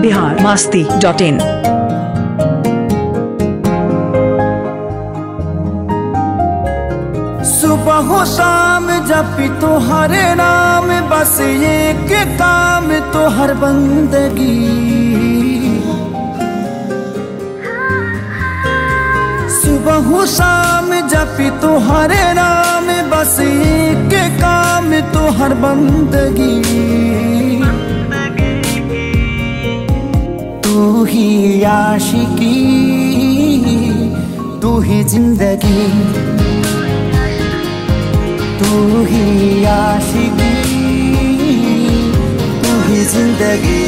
biharmasti.in। सुबह हो शाम जपी तो हरे नाम, बस एक काम तो हर बंदगी। सुबह हो शाम जपी तो हरे नाम, बस एक काम तो हर बंदगी। तू ही आशिकी, तू ही जिंदगी, तू ही आशिकी, तू ही जिंदगी।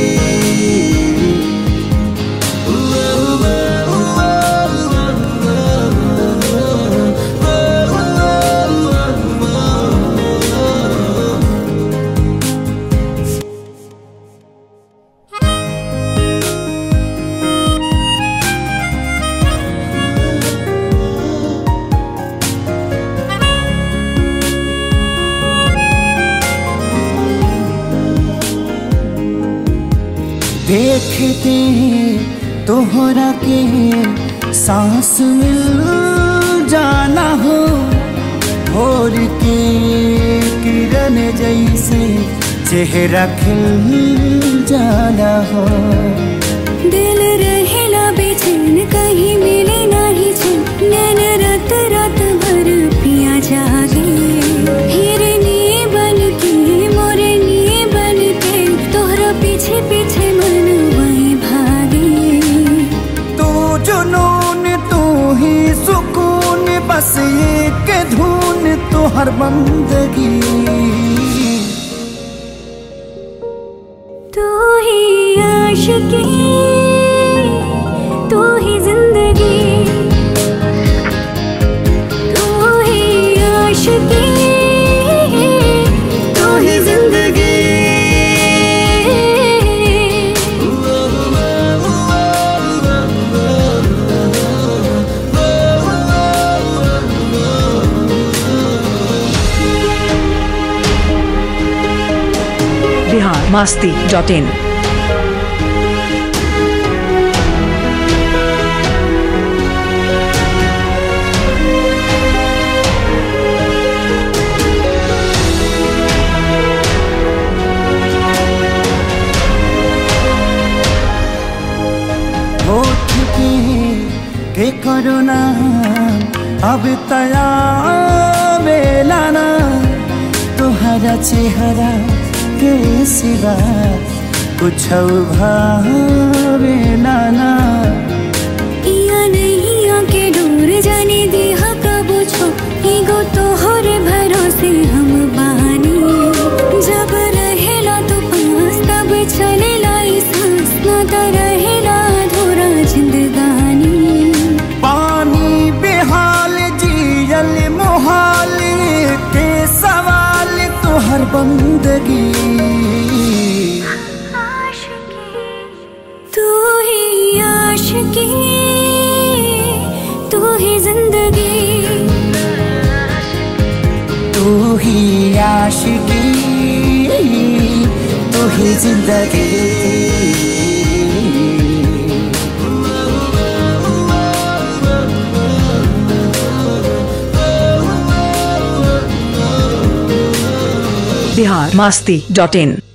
देखते तोहरा के सांस मिल जाना हो, भोर के किरण जैसे चेहरा खिल जाना हो। दिल रहेला बेचैन कहीं मिले नहीं चैन, नैन रात रात भर पिया जागे। हिरनी बन के मोरनी बन के तोहरा पीछे पीछे मन वही भागे। तू जुनून तू ही सुकून, बस एक धुन तो हर बंदगी। तू ही आशिकी, तू ही जिंदगी, तू ही आशिकी, तू ही जिंदगी। biharmasti.in। के करुणा अब तया बेलाना, तुहरा चेहरा के सिवा कुछ भावे नाना। इया नहीं आके दूर जाने दिया कबो छो, ईगो तोहर भरोसे हम बानी। जब रहेला तो पास तब चलेला ई सांस, ना तो रहेला अधूरा जिंदगानी। पानी बेहाल जियल मोहाल के सवाल तो हर बंदगी। तू ही आशिकी, तू ही जिंदगी, तू ही आशिकी, तू ही जिंदगी। biharmasti.in।